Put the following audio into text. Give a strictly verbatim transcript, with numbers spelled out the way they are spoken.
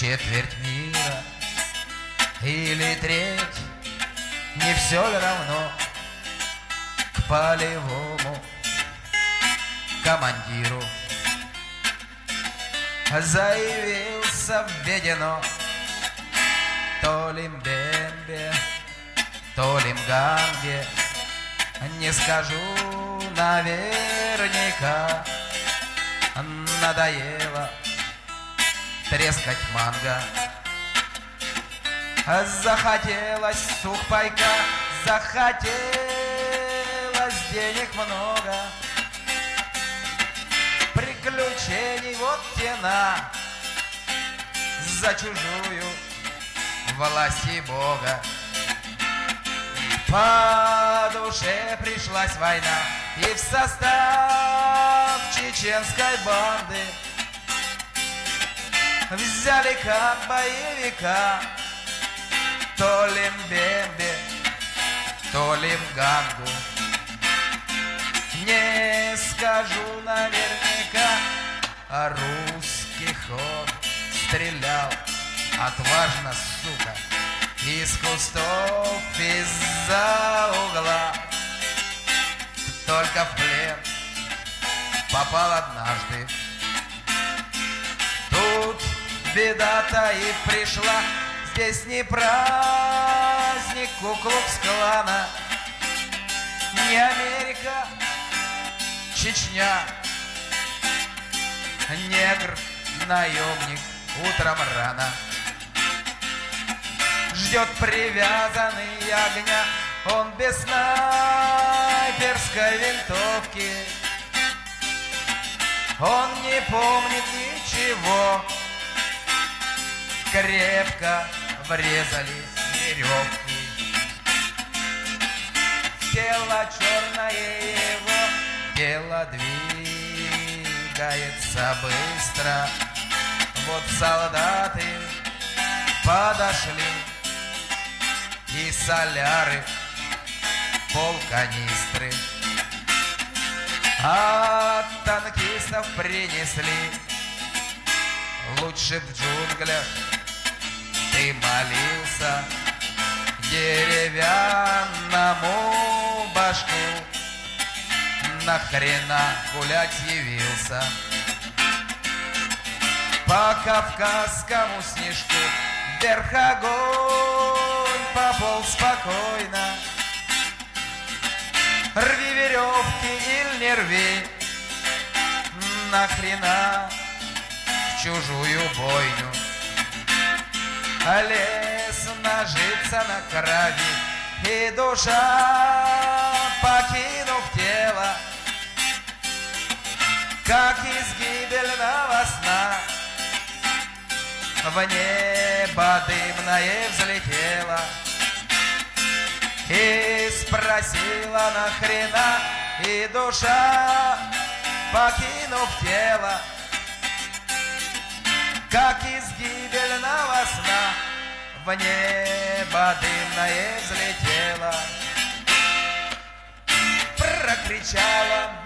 четверть мира или треть, не все ли равно к полевому командиру заявился в Ведено то ли Мбембе, то ли Мганге, не скажу наверняка. Надоело трескать манго, захотелось сухпайка, захотелось денег много, приключений вот тена за чужую власти Бога. По душе пришлась война, и в состав чеченской банды взяли как боевика то ли Мбембе, то ли Мгангу. Не скажу наверняка, а русский хор стрелял отважно, сука, из кустов, из-за угла. Только в плен попал однажды. Тут беда-то и пришла. Здесь не праздник Ку-Клукс-Клана, не Америка, Чечня. Негр, наемник, утром рано ждет привязанный огня. Он без снайперской винтовки, он не помнит ничего. Крепко врезали веревки, тело черное его, тело двигается быстро. Вот солдаты подошли и соляры полканистры от танкистов принесли. Лучше в джунглях ты молился деревянному башку, нахрена гулять явился по кавказскому снежку. Вверх огонь пополз спокойно. Рви веревки или не рви, нахрена в чужую бойню. А лес нажиться на крови, и душа, покинув тело, как из гибельного сна, в небо дымное взлетела и спросила нахрена, и душа, покинув тело, как из гибельного сна, в небо дымное взлетела. Прокричала